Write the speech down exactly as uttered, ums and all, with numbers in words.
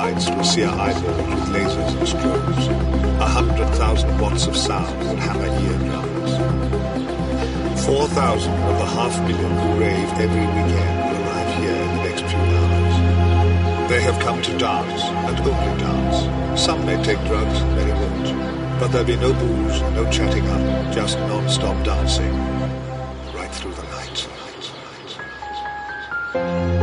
lights to sear eyeballs with lasers and strobes. A hundred thousand watts of sound that hammer eardrums. Four thousand of the half million who rave every weekend will arrive here in the next few hours. They have come to dance, and only dance. Some may take drugs, many won't. But there'll be no booze, no chatting up, just non-stop dancing. Right through the night.